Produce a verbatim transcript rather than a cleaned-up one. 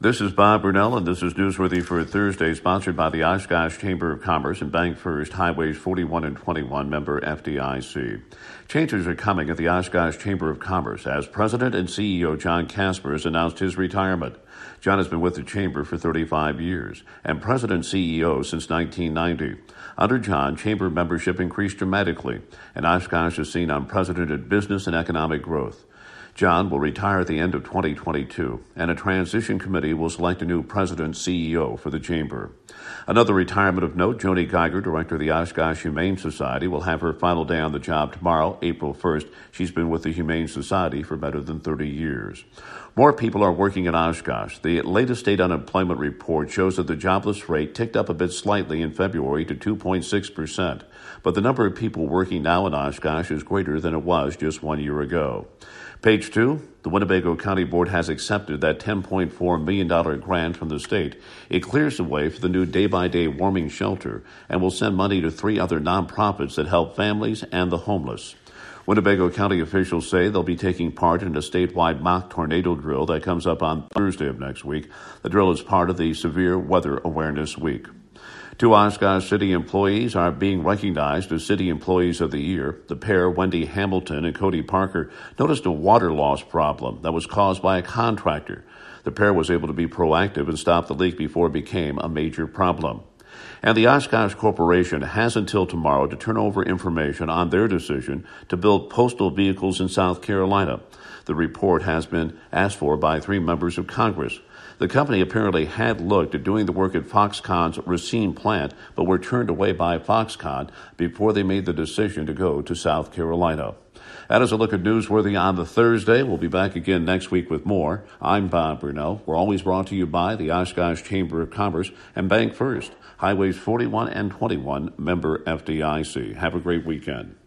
This is Bob Brunell, and this is Newsworthy for Thursday, sponsored by the Oshkosh Chamber of Commerce and Bank First Highways forty-one and twenty-one, member F D I C. Changes are coming at the Oshkosh Chamber of Commerce as President and C E O John Kasper has announced his retirement. John has been with the Chamber for thirty-five years and President and C E O since nineteen ninety. Under John, Chamber membership increased dramatically, and Oshkosh has seen unprecedented business and economic growth. John will retire at the end of twenty twenty-two, and a transition committee will select a new president and C E O for the Chamber. Another retirement of note, Joni Geiger, director of the Oshkosh Humane Society, will have her final day on the job tomorrow, April first. She's been with the Humane Society for better than thirty years. More people are working in Oshkosh. The latest state unemployment report shows that the jobless rate ticked up a bit slightly in February to two point six percent, but the number of people working now in Oshkosh is greater than it was just one year ago. Page two, the Winnebago County Board has accepted that ten point four million dollars grant from the state. It clears the way for the new day-by-day warming shelter and will send money to three other nonprofits that help families and the homeless. Winnebago County officials say they'll be taking part in a statewide mock tornado drill that comes up on Thursday of next week. The drill is part of the Severe Weather Awareness Week. Two Oshkosh City employees are being recognized as City Employees of the Year. The pair, Wendy Hamilton and Cody Parker, noticed a water loss problem that was caused by a contractor. The pair was able to be proactive and stop the leak before it became a major problem. And the Oshkosh Corporation has until tomorrow to turn over information on their decision to build postal vehicles in South Carolina. The report has been asked for by three members of Congress. The company apparently had looked at doing the work at Foxconn's Racine plant, but were turned away by Foxconn before they made the decision to go to South Carolina. That is a look at Newsworthy on the Thursday. We'll be back again next week with more. I'm Bob Brunell. We're always brought to you by the Oshkosh Chamber of Commerce and Bank First, Highways forty-one and twenty-one, member F D I C. Have a great weekend.